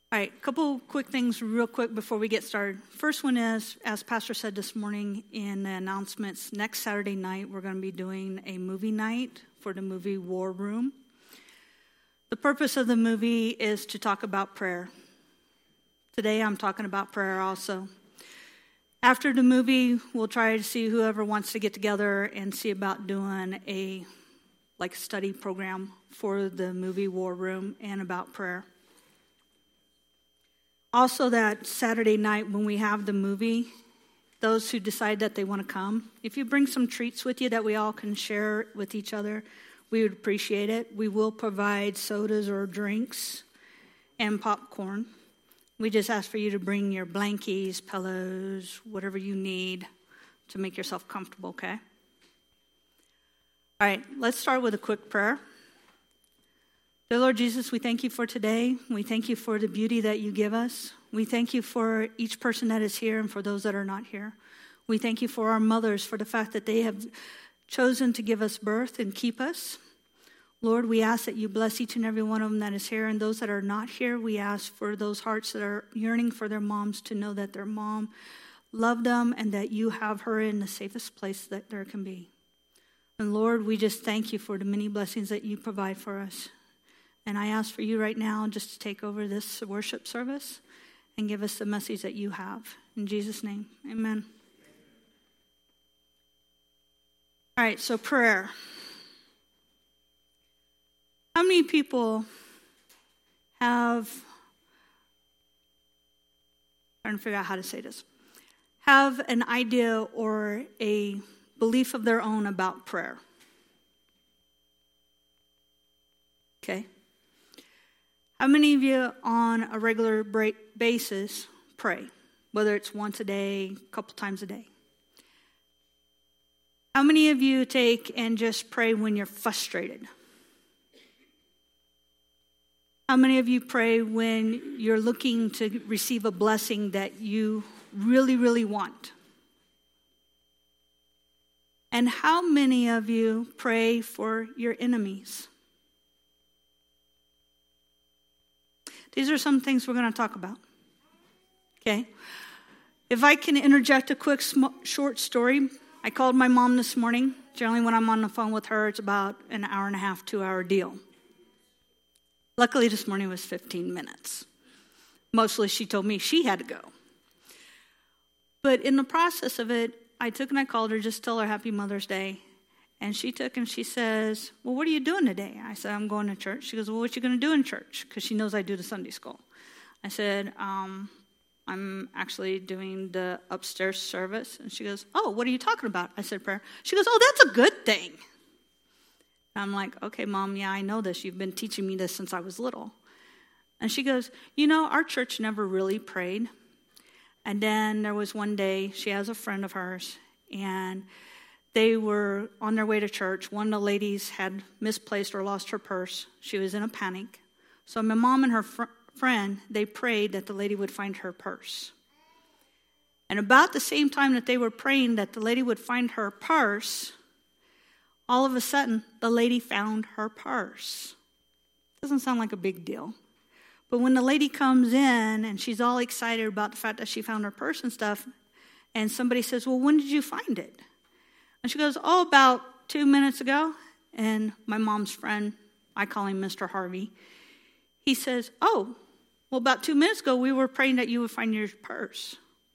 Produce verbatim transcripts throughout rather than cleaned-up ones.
All right, a couple quick things real quick before we get started. First one is, as Pastor said this morning in the announcements, next Saturday night we're going to be doing a movie night for the movie War Room. The purpose of the movie is to talk about prayer. Today I'm talking about prayer also. After the movie, we'll try to see whoever wants to get together and see about doing a like study program for the movie War Room and about prayer. Also, that Saturday night when we have the movie, those who decide that they want to come, if you bring some treats with you that we all can share with each other, we would appreciate it. We will provide sodas or drinks and popcorn. We just ask for you to bring your blankies, pillows, whatever you need to make yourself comfortable, okay? All right, let's start with a quick prayer. Dear Lord Jesus, we thank you for today. We thank you for the beauty that you give us. We thank you for each person that is here and for those that are not here. We thank you for our mothers, for the fact that they have chosen to give us birth and keep us. Lord, we ask that you bless each and every one of them that is here. And those that are not here, we ask for those hearts that are yearning for their moms to know that their mom loved them and that you have her in the safest place that there can be. And Lord, we just thank you for the many blessings that you provide for us. And I ask for you right now just to take over this worship service and give us the message that you have. In Jesus' name, amen. All right, so prayer. How many people have, I'm trying to figure out how to say this, have an idea or a belief of their own about prayer? Okay. How many of you on a regular basis pray, whether it's once a day, a couple times a day? How many of you take and just pray when you're frustrated? How many of you pray when you're looking to receive a blessing that you really, really want? And how many of you pray for your enemies? These are some things we're going to talk about. Okay? If I can interject a quick sm- short story. I called my mom this morning. Generally when I'm on the phone with her, it's about an hour and a half, two hour deal. Luckily this morning was fifteen minutes. Mostly she told me she had to go. But in the process of it, I took and I called her just to tell her Happy Mother's Day. And she took and she says, well, what are you doing today? I said, I'm going to church. She goes, well, what are you going to do in church? Because she knows I do the Sunday school. I said, um, I'm actually doing the upstairs service. And she goes, oh, what are you talking about? I said, prayer. She goes, oh, that's a good thing. And I'm like, okay, Mom, yeah, I know this. You've been teaching me this since I was little. And she goes, you know, our church never really prayed. And then there was one day, she has a friend of hers, and they were on their way to church. One of the ladies had misplaced or lost her purse. She was in a panic. So my mom and her fr- friend, they prayed that the lady would find her purse. And about the same time that they were praying that the lady would find her purse, all of a sudden, the lady found her purse. Doesn't sound like a big deal. But when the lady comes in and she's all excited about the fact that she found her purse and stuff, and somebody says, well, when did you find it? And she goes, oh, about two minutes ago. And my mom's friend, I call him Mister Harvey, he says, oh, well, about two minutes ago, we were praying that you would find your purse.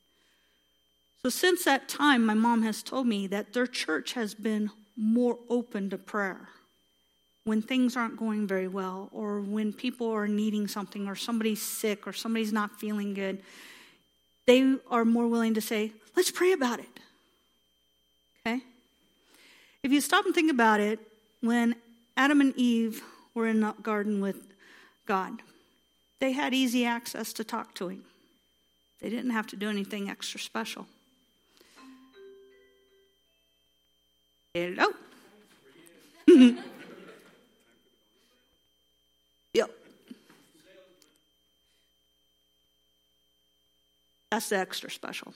So since that time, my mom has told me that their church has been more open to prayer. When things aren't going very well, or when people are needing something, or somebody's sick, or somebody's not feeling good, they are more willing to say, let's pray about it. Okay? If you stop and think about it, when Adam and Eve were in the garden with God, they had easy access to talk to him. They didn't have to do anything extra special. Hello? Yep. That's the extra special.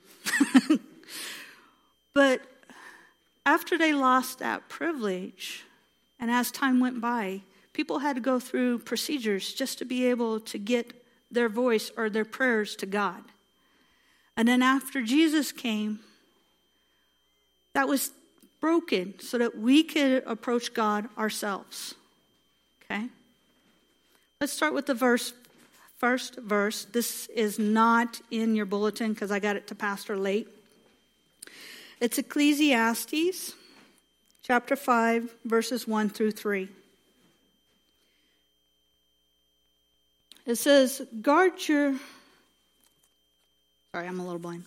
But after they lost that privilege, and as time went by, people had to go through procedures just to be able to get their voice or their prayers to God. And then after Jesus came, that was broken so that we could approach God ourselves. Okay? Let's start with the verse, first verse. This is not in your bulletin because I got it to Pastor late. It's Ecclesiastes chapter five, verses one through three. It says, guard your... Sorry, I'm a little blind.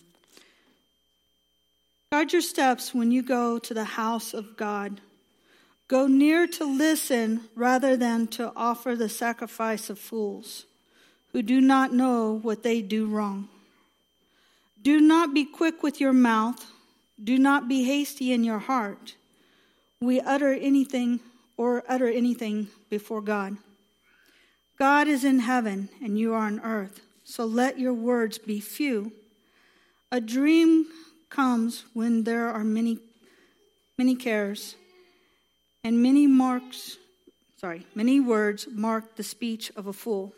Guard your steps when you go to the house of God. Go near to listen rather than to offer the sacrifice of fools who do not know what they do wrong. Do not be quick with your mouth. Do not be hasty in your heart. We utter anything or utter anything before God. God is in heaven and you are on earth, so let your words be few. A dream comes when there are many, many cares, and many marks, sorry, many words mark the speech of a fool.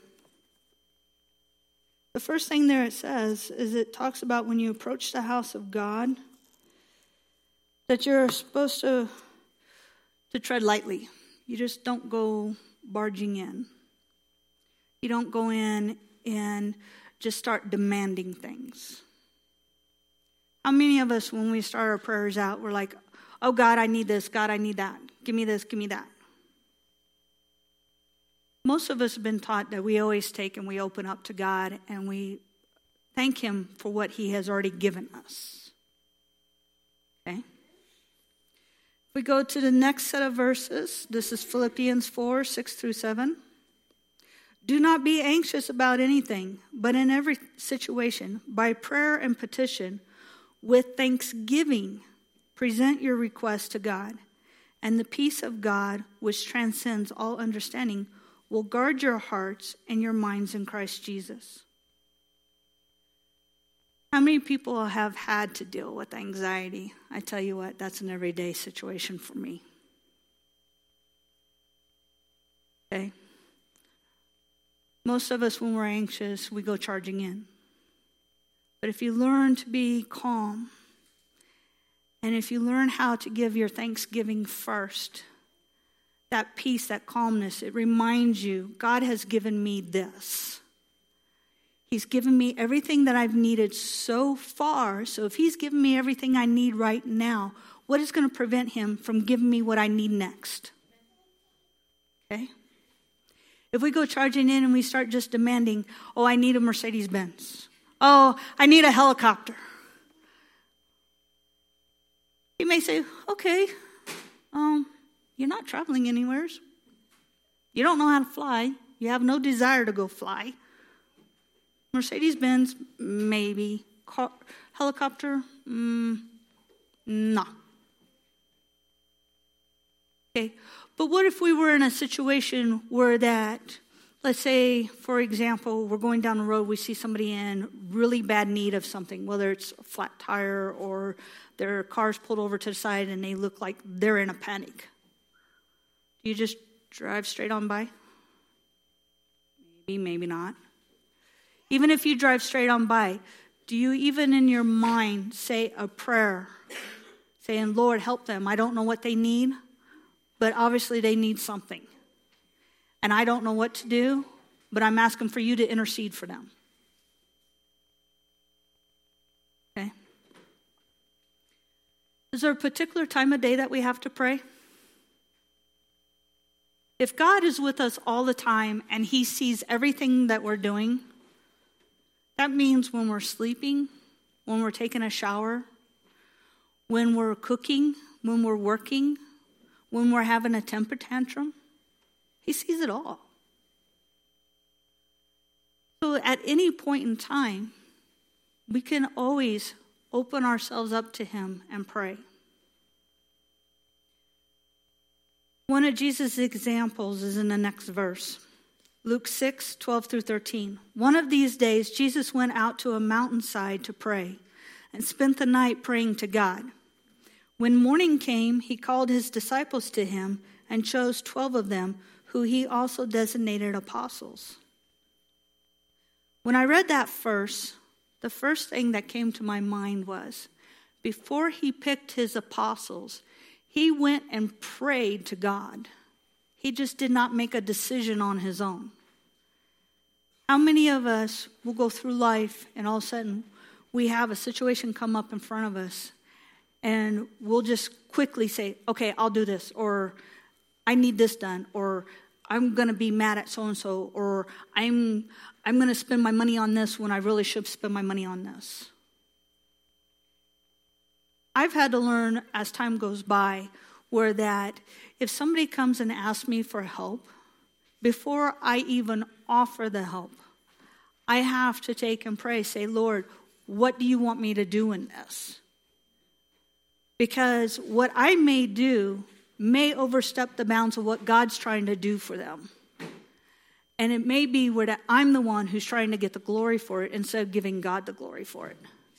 The first thing there it says is it talks about when you approach the house of God, that you're supposed to, to tread lightly. You just don't go barging in. You don't go in and just start demanding things. How many of us, when we start our prayers out, we're like, oh, God, I need this. God, I need that. Give me this. Give me that. Most of us have been taught that we always take and we open up to God and we thank him for what he has already given us. Okay? If we go to the next set of verses, this is Philippians four, six through seven. Do not be anxious about anything, but in every situation, by prayer and petition, with thanksgiving, present your requests to God, and the peace of God, which transcends all understanding, will guard your hearts and your minds in Christ Jesus. How many people have had to deal with anxiety? I tell you what, that's an everyday situation for me. Okay? Most of us, when we're anxious, we go charging in. But if you learn to be calm, and if you learn how to give your thanksgiving first, that peace, that calmness, it reminds you, God has given me this. He's given me everything that I've needed so far. So if he's given me everything I need right now, what is going to prevent him from giving me what I need next? Okay? If we go charging in and we start just demanding, oh, I need a Mercedes-Benz. Oh, I need a helicopter. He may say, okay, um, you're not traveling anywhere. You don't know how to fly. You have no desire to go fly. Mercedes-Benz, maybe. Car- helicopter, mm, no. Okay, but what if we were in a situation where that, let's say, for example, we're going down the road, we see somebody in really bad need of something, whether it's a flat tire or their car's pulled over to the side and they look like they're in a panic. Do you just drive straight on by? Maybe, maybe not. Even if you drive straight on by, do you even in your mind say a prayer saying, Lord, help them. I don't know what they need, but obviously they need something. And I don't know what to do, but I'm asking for you to intercede for them. Okay? Is there a particular time of day that we have to pray? If God is with us all the time and he sees everything that we're doing, that means when we're sleeping, when we're taking a shower, when we're cooking, when we're working, when we're having a temper tantrum, he sees it all. So at any point in time, we can always open ourselves up to him and pray. One of Jesus' examples is in the next verse. Luke six, twelve through thirteen. One of these days, Jesus went out to a mountainside to pray and spent the night praying to God. When morning came, he called his disciples to him and chose twelve of them, who he also designated apostles. When I read that verse, the first thing that came to my mind was, before he picked his apostles, he went and prayed to God. He just did not make a decision on his own. How many of us will go through life and all of a sudden we have a situation come up in front of us and we'll just quickly say, okay, I'll do this, or I need this done, or I'm going to be mad at so-and-so, or I'm I'm going to spend my money on this when I really should spend my money on this. I've had to learn as time goes by where that if somebody comes and asks me for help, before I even offer the help, I have to take and pray, say, Lord, what do you want me to do in this? Because what I may do may overstep the bounds of what God's trying to do for them. And it may be where that I'm the one who's trying to get the glory for it instead of giving God the glory for it.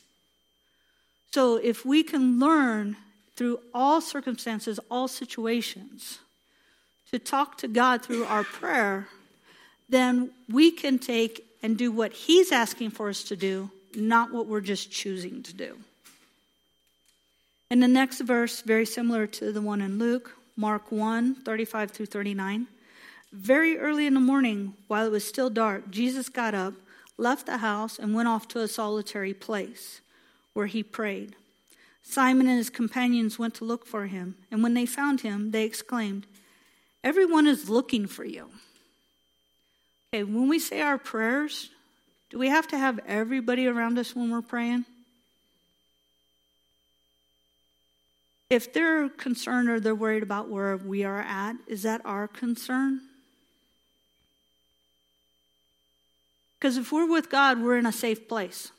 So if we can learn through all circumstances, all situations, to talk to God through our prayer, then we can take and do what he's asking for us to do, not what we're just choosing to do. And the next verse, very similar to the one in Luke, Mark one, thirty-five through thirty-nine. Very early in the morning, while it was still dark, Jesus got up, left the house, and went off to a solitary place where he prayed. Simon and his companions went to look for him, and when they found him, they exclaimed, "Everyone is looking for you." Okay, when we say our prayers, do we have to have everybody around us when we're praying? If they're concerned or they're worried about where we are at, is that our concern? Because if we're with God, we're in a safe place.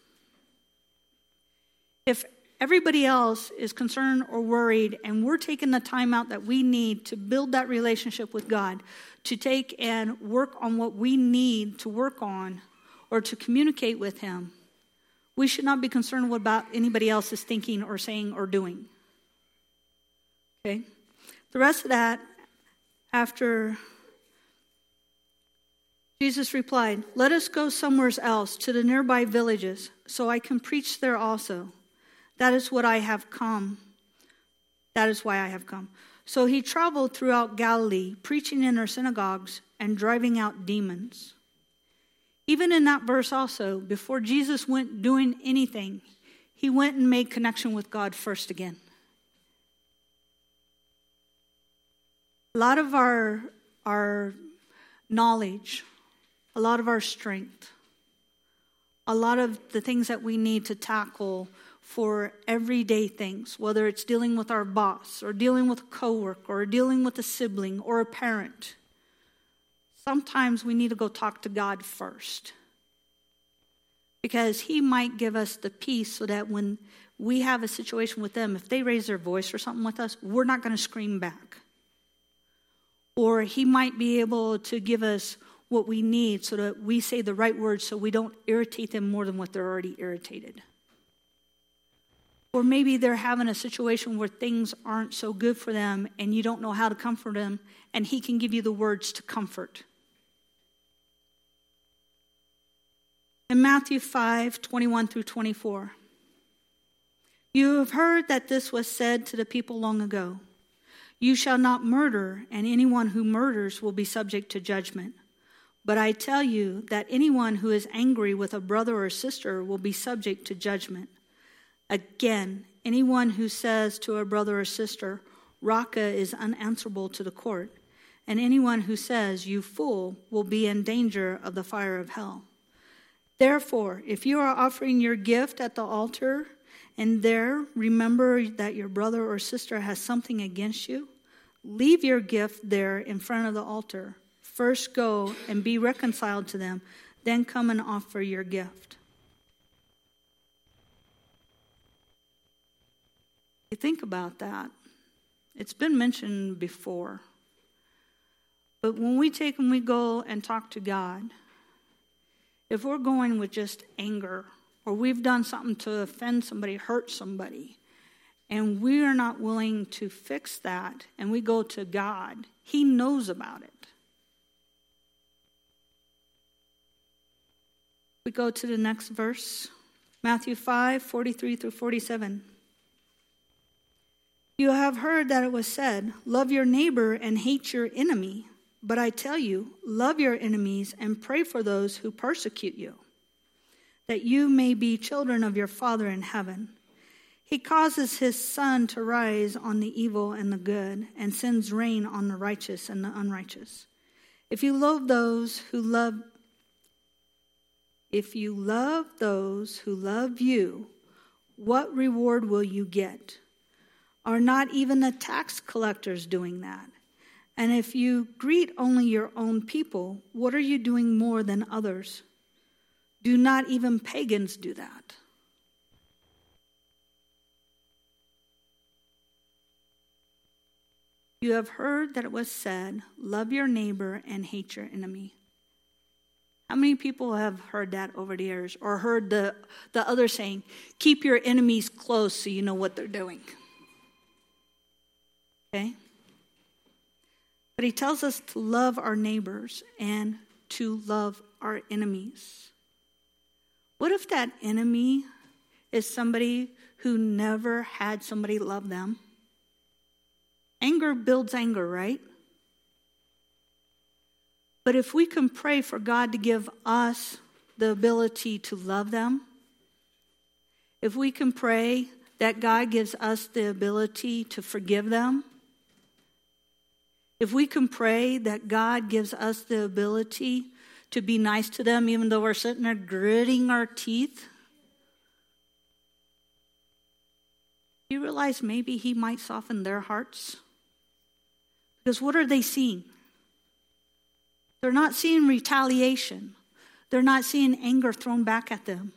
If everybody else is concerned or worried and we're taking the time out that we need to build that relationship with God, to take and work on what we need to work on or to communicate with him, we should not be concerned about anybody else is thinking or saying or doing. Okay? The rest of that, after Jesus replied, "Let us go somewhere else to the nearby villages, so I can preach there also. That is what I have come. That is why I have come." So he traveled throughout Galilee, preaching in their synagogues and driving out demons. Even in that verse also, before Jesus went doing anything, he went and made connection with God first again. A lot of our, our knowledge, a lot of our strength, a lot of the things that we need to tackle for everyday things, whether it's dealing with our boss or dealing with a coworker or dealing with a sibling or a parent, sometimes we need to go talk to God first. Because he might give us the peace so that when we have a situation with them, if they raise their voice or something with us, we're not going to scream back. Or he might be able to give us what we need so that we say the right words so we don't irritate them more than what they're already irritated. Or maybe they're having a situation where things aren't so good for them and you don't know how to comfort them, and he can give you the words to comfort. In Matthew five, twenty-one through twenty-four, "You have heard that this was said to the people long ago. You shall not murder, and anyone who murders will be subject to judgment. But I tell you that anyone who is angry with a brother or sister will be subject to judgment. Again, anyone who says to a brother or sister, 'Raca,' is unanswerable to the court, and anyone who says, 'You fool,' will be in danger of the fire of hell. Therefore, if you are offering your gift at the altar, and there remember that your brother or sister has something against you, leave your gift there in front of the altar. First go and be reconciled to them, then come and offer your gift." You think about that. It's been mentioned before. But when we take and we go and talk to God, if we're going with just anger, or we've done something to offend somebody, hurt somebody, and we are not willing to fix that, and we go to God, he knows about it. We go to the next verse, Matthew five, forty-three through forty-seven. You have heard that it was said, love your neighbor and hate your enemy. But I tell you, love your enemies and pray for those who persecute you, that you may be children of your Father in heaven. He causes his sun to rise on the evil and the good, and sends rain on the righteous and the unrighteous. If you love those who love, if you love those who love you, what reward will you get? Are not even the tax collectors doing that? And if you greet only your own people, what are you doing more than others? Do not even pagans do that? You have heard that it was said, love your neighbor and hate your enemy. How many people have heard that over the years, or heard the, the other saying, keep your enemies close so you know what they're doing? Okay? But he tells us to love our neighbors and to love our enemies. What if that enemy is somebody who never had somebody love them? Anger builds anger, right? But if we can pray for God to give us the ability to love them, if we can pray that God gives us the ability to forgive them, if we can pray that God gives us the ability to be nice to them even though we're sitting there gritting our teeth, you realize maybe he might soften their hearts? Because what are they seeing? They're not seeing retaliation. They're not seeing anger thrown back at them.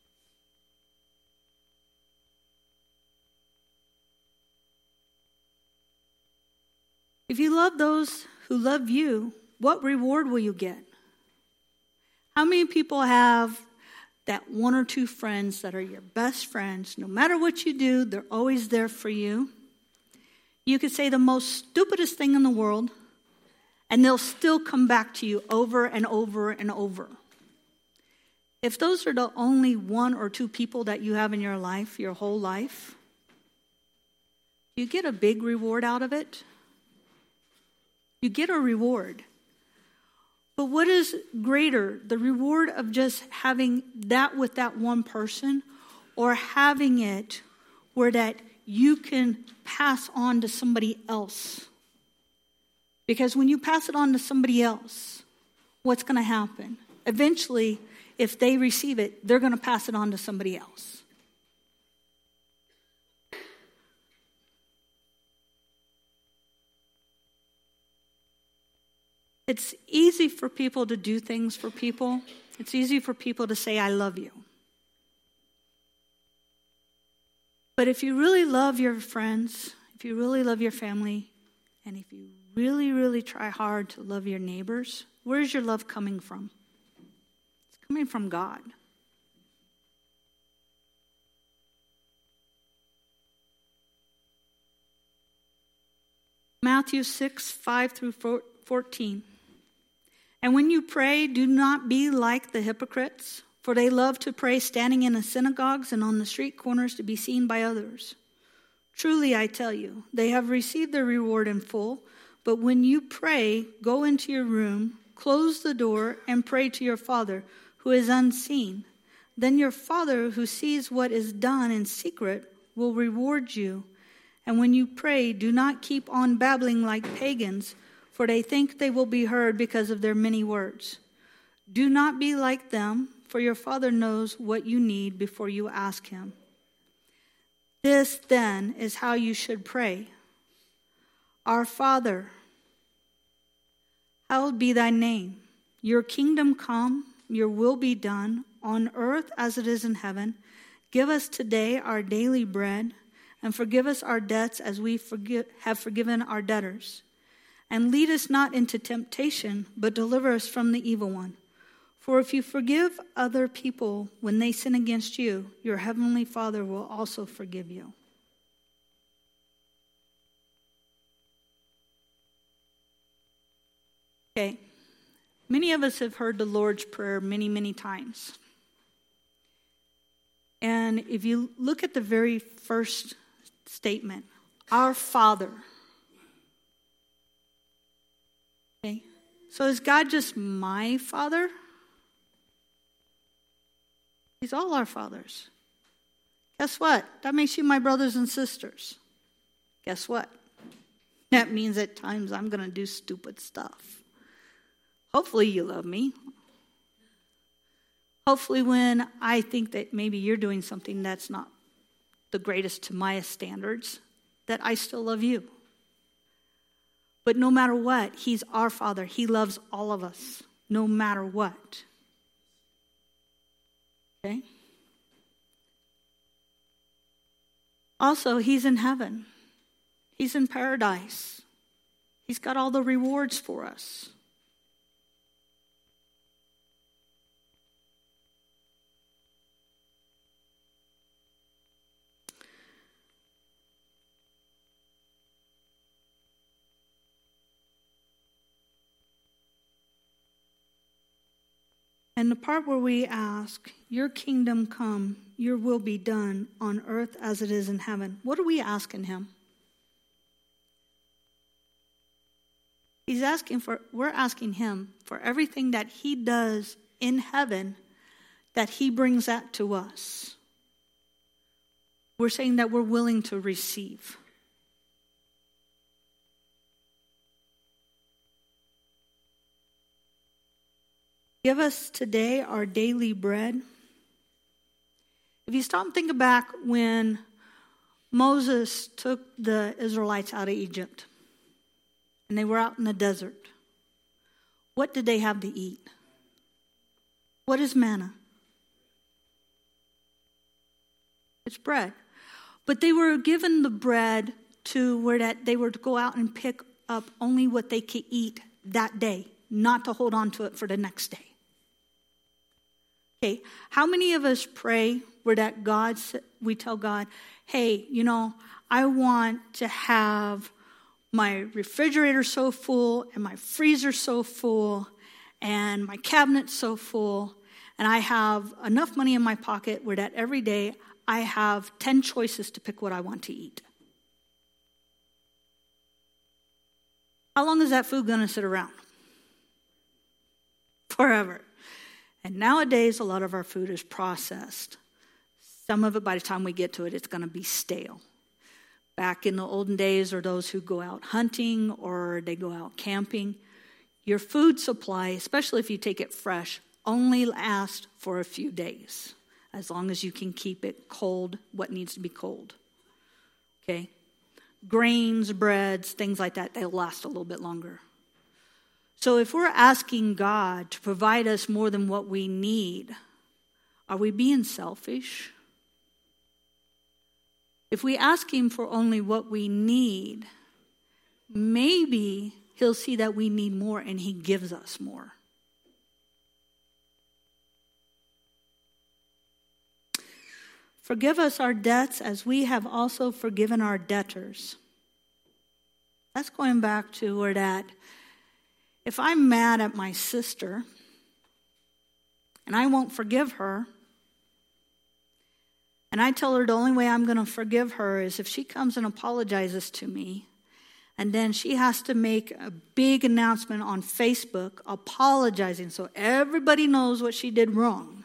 If you love those who love you, what reward will you get? How many people have that one or two friends that are your best friends? No matter what you do, they're always there for you. You could say the most stupidest thing in the world, and they'll still come back to you over and over and over. If those are the only one or two people that you have in your life, your whole life, you get a big reward out of it. You get a reward. But what is greater, the reward of just having that with that one person, or having it where that you can pass on to somebody else? Because when you pass it on to somebody else, what's going to happen? Eventually, if they receive it, they're going to pass it on to somebody else. It's easy for people to do things for people. It's easy for people to say, I love you. But if you really love your friends, if you really love your family, and if you really, really try hard to love your neighbors, where's your love coming from? It's coming from God. Matthew six, five through fourteen. And when you pray, do not be like the hypocrites, for they love to pray standing in the synagogues and on the street corners to be seen by others. Truly, I tell you, they have received their reward in full. But when you pray, go into your room, close the door, and pray to your Father who is unseen. Then your Father who sees what is done in secret will reward you. And when you pray, do not keep on babbling like pagans, for they think they will be heard because of their many words. Do not be like them, for your Father knows what you need before you ask him. This, then, is how you should pray. Our Father, hallowed be thy name. Your kingdom come, your will be done, on earth as it is in heaven. Give us today our daily bread, and forgive us our debts as we forgive, have forgiven our debtors. And lead us not into temptation, but deliver us from the evil one. For if you forgive other people when they sin against you, your heavenly Father will also forgive you. Okay, many of us have heard the Lord's Prayer many, many times. And if you look at the very first statement, our Father. Okay, so is God just my Father? He's all our fathers. Guess what? That makes you my brothers and sisters. Guess what? That means at times I'm going to do stupid stuff. Hopefully you love me. Hopefully when I think that maybe you're doing something that's not the greatest to my standards, that I still love you. But no matter what, he's our Father. He loves all of us, no matter what. Okay? Also, he's in heaven. He's in paradise. He's got all the rewards for us. And the part where we ask, your kingdom come, your will be done on earth as it is in heaven. What are we asking him? He's asking for, we're asking him for everything that he does in heaven, that he brings that to us. We're saying that we're willing to receive. Give us today our daily bread. If you stop and think back when Moses took the Israelites out of Egypt and they were out in the desert, what did they have to eat? What is manna? It's bread. But they were given the bread to where that they were to go out and pick up only what they could eat that day, not to hold on to it for the next day. Okay, how many of us pray where that God, we tell God, hey, you know, I want to have my refrigerator so full and my freezer so full and my cabinet so full, and I have enough money in my pocket where that every day I have ten choices to pick what I want to eat. How long is that food going to sit around? Forever. And nowadays, a lot of our food is processed. Some of it, by the time we get to it, it's going to be stale. Back in the olden days, or those who go out hunting or they go out camping, your food supply, especially if you take it fresh, only lasts for a few days, as long as you can keep it cold, what needs to be cold. Okay? Grains, breads, things like that, they'll last a little bit longer. So if we're asking God to provide us more than what we need, are we being selfish? If we ask him for only what we need, maybe he'll see that we need more and he gives us more. Forgive us our debts as we have also forgiven our debtors. That's going back to where that, if I'm mad at my sister and I won't forgive her, and I tell her the only way I'm going to forgive her is if she comes and apologizes to me, and then she has to make a big announcement on Facebook apologizing so everybody knows what she did wrong.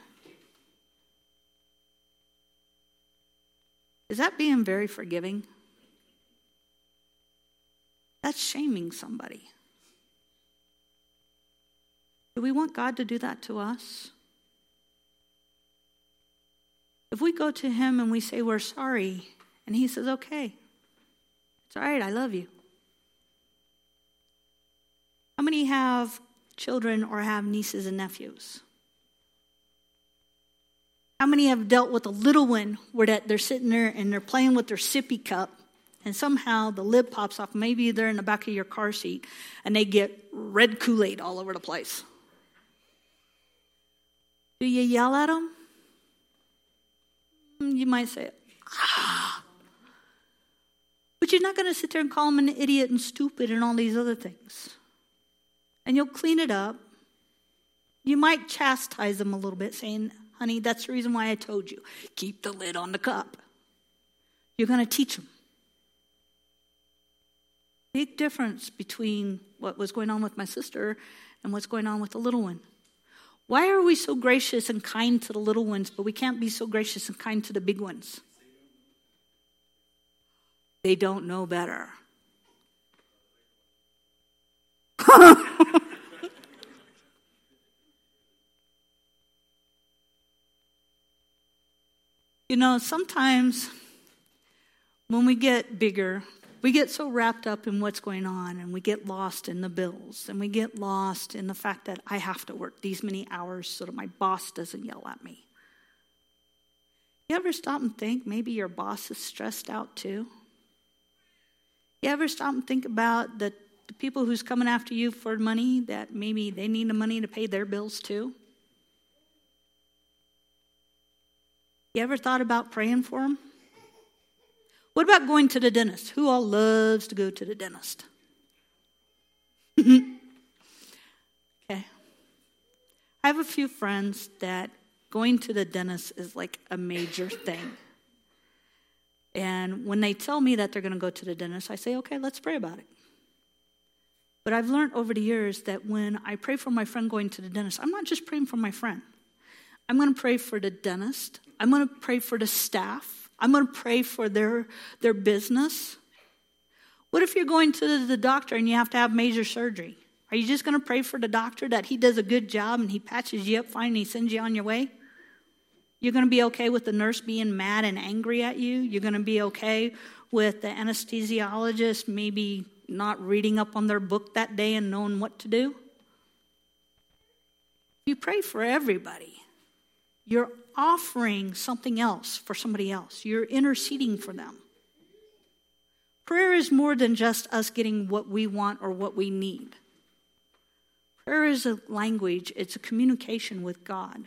Is that being very forgiving? That's shaming somebody. Do we want God to do that to us? If we go to him and we say we're sorry, and he says, okay, it's all right, I love you. How many have children or have nieces and nephews? How many have dealt with a little one where that they're sitting there and they're playing with their sippy cup and somehow the lid pops off, maybe they're in the back of your car seat, and they get red Kool-Aid all over the place? Do you yell at them? You might say, ah. But you're not going to sit there and call them an idiot and stupid and all these other things. And you'll clean it up. You might chastise them a little bit, saying, honey, that's the reason why I told you. Keep the lid on the cup. You're going to teach them. Big difference between what was going on with my sister and what's going on with the little one. Why are we so gracious and kind to the little ones, but we can't be so gracious and kind to the big ones? They don't know better. You know, sometimes when we get bigger, we get so wrapped up in what's going on, and we get lost in the bills, and we get lost in the fact that I have to work these many hours so that my boss doesn't yell at me. You ever stop and think maybe your boss is stressed out too? You ever stop and think about the, the people who's coming after you for money, that maybe they need the money to pay their bills too? You ever thought about praying for them? What about going to the dentist? Who all loves to go to the dentist? Okay. I have a few friends that going to the dentist is like a major thing. And when they tell me that they're going to go to the dentist, I say, okay, let's pray about it. But I've learned over the years that when I pray for my friend going to the dentist, I'm not just praying for my friend. I'm going to pray for the dentist. I'm going to pray for the staff. I'm going to pray for their, their business. What if you're going to the doctor and you have to have major surgery? Are you just going to pray for the doctor that he does a good job and he patches you up fine and he sends you on your way? You're going to be okay with the nurse being mad and angry at you? You're going to be okay with the anesthesiologist maybe not reading up on their book that day and knowing what to do? You pray for everybody. You're offering something else for somebody else. You're interceding for them. Prayer is more than just us getting what we want or what we need. Prayer is a language. It's a communication with God.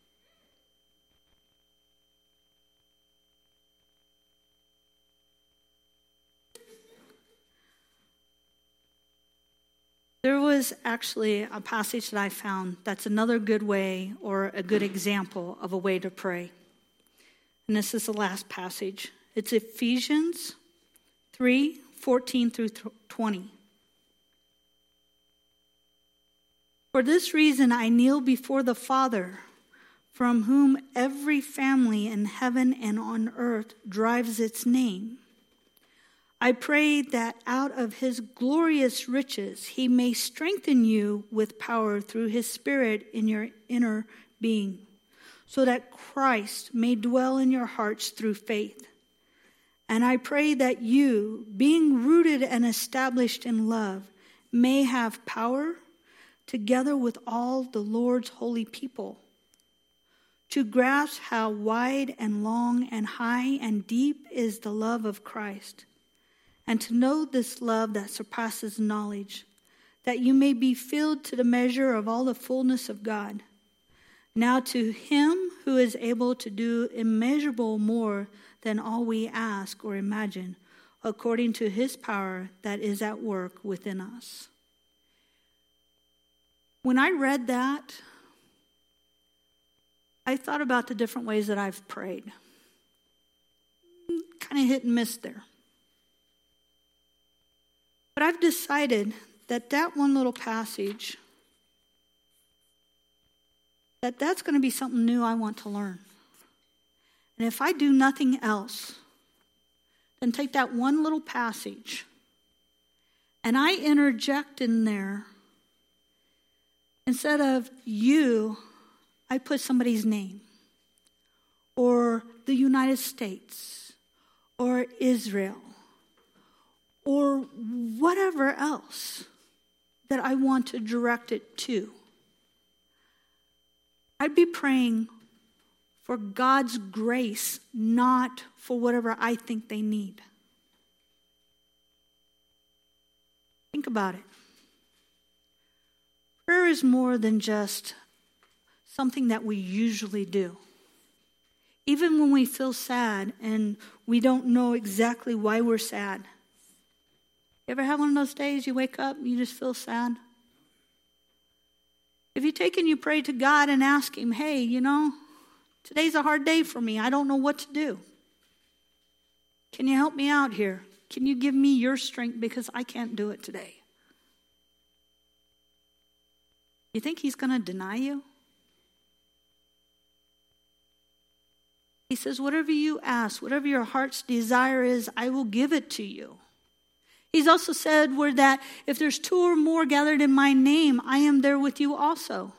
There was actually a passage that I found that's another good way or a good example of a way to pray. And this is the last passage. It's Ephesians three, fourteen through twenty. For this reason I kneel before the Father, from whom every family in heaven and on earth derives its name. I pray that out of his glorious riches he may strengthen you with power through his Spirit in your inner being, so that Christ may dwell in your hearts through faith. And I pray that you, being rooted and established in love, may have power, together with all the Lord's holy people, to grasp how wide and long and high and deep is the love of Christ, and to know this love that surpasses knowledge, that you may be filled to the measure of all the fullness of God. Now to him who is able to do immeasurable more than all we ask or imagine, according to his power that is at work within us. When I read that, I thought about the different ways that I've prayed. Kind of hit and miss there. But I've decided that that one little passage, that that's going to be something new I want to learn. And if I do nothing else, then take that one little passage and I interject in there, instead of you, I put somebody's name, or the United States, or Israel, or whatever else that I want to direct it to. I'd be praying for God's grace, not for whatever I think they need. Think about it. Prayer is more than just something that we usually do. Even when we feel sad and we don't know exactly why we're sad. You ever have one of those days you wake up and you just feel sad? If you take and you pray to God and ask him, hey, you know, Today's a hard day for me. I don't know what to do. Can you help me out here? Can you give me your strength because I can't do it today? You think he's going to deny you? He says, whatever you ask, whatever your heart's desire is, I will give it to you. He's also said where that if there's two or more gathered in my name, I am there with you also.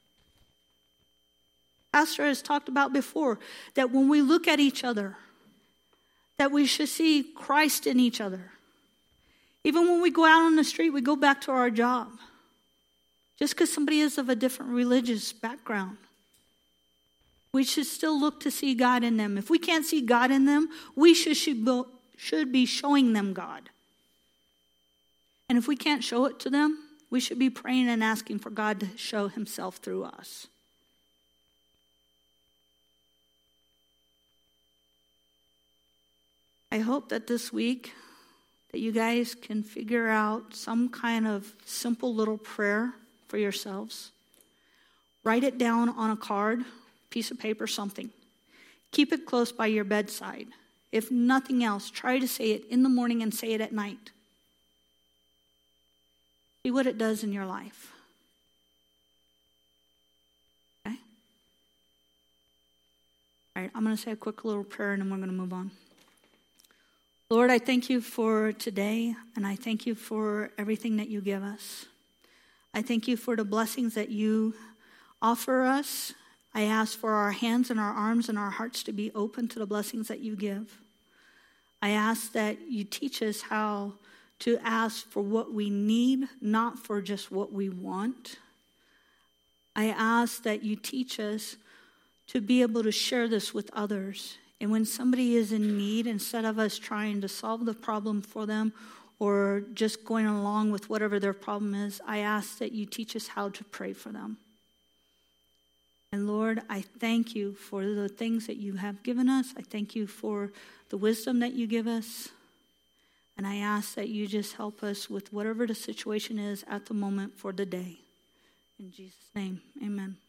Pastor has talked about before that when we look at each other, that we should see Christ in each other. Even when we go out on the street, we go back to our job. Just because somebody is of a different religious background, we should still look to see God in them. If we can't see God in them, we should, should be showing them God. And if we can't show it to them, we should be praying and asking for God to show himself through us. I hope that this week that you guys can figure out some kind of simple little prayer for yourselves. Write it down on a card, piece of paper, something. Keep it close by your bedside. If nothing else, try to say it in the morning and say it at night. See what it does in your life. Okay? All right, I'm going to say a quick little prayer and then we're going to move on. Lord, I thank you for today, and I thank you for everything that you give us. I thank you for the blessings that you offer us. I ask for our hands and our arms and our hearts to be open to the blessings that you give. I ask that you teach us how to ask for what we need, not for just what we want. I ask that you teach us to be able to share this with others. And when somebody is in need, instead of us trying to solve the problem for them or just going along with whatever their problem is, I ask that you teach us how to pray for them. And Lord, I thank you for the things that you have given us. I thank you for the wisdom that you give us. And I ask that you just help us with whatever the situation is at the moment for the day. In Jesus' name, amen.